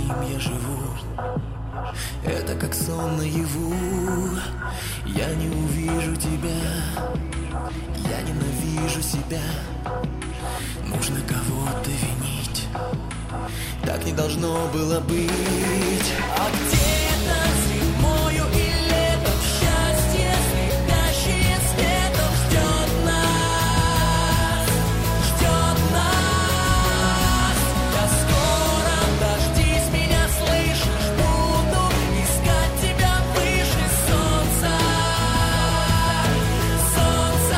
ним я живу. Это как сон наяву. Я не увижу тебя, я ненавижу себя. Нужно кого-то винить, так не должно было быть. А где-то зимою и летом счастье, слепящее светом, ждет нас, ждет нас. Я скоро, дождись меня, слышишь, буду искать тебя выше солнца, солнца.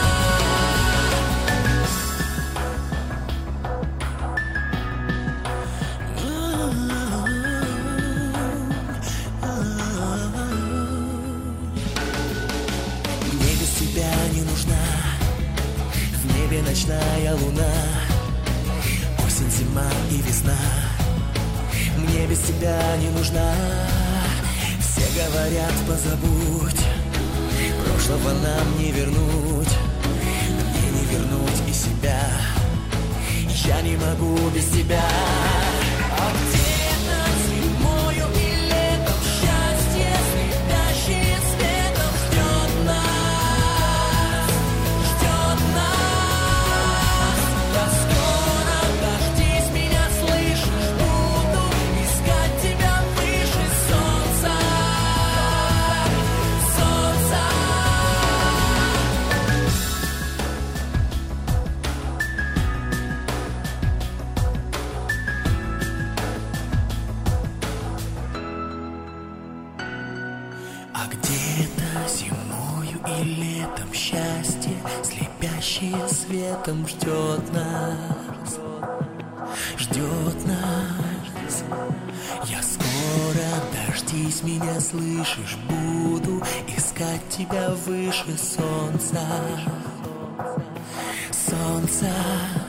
Мне без тебя не нужна, в небе ночная луна, осень, зима и весна. Мне без тебя не нужна. Все говорят, позабудь, прошлого нам не вернуть, мне не вернуть и себя. Я не могу без тебя. А где-то зимою и летом счастье, слепящее светом, ждет нас, ждет нас. Я скоро, дождись меня, слышишь, буду искать тебя выше солнца, солнца. А где-то зимою и летом счастье, слепящее светом, ждет нас, ждет нас. Я скоро, дождись меня, слышишь, буду искать тебя выше солнца, солнца.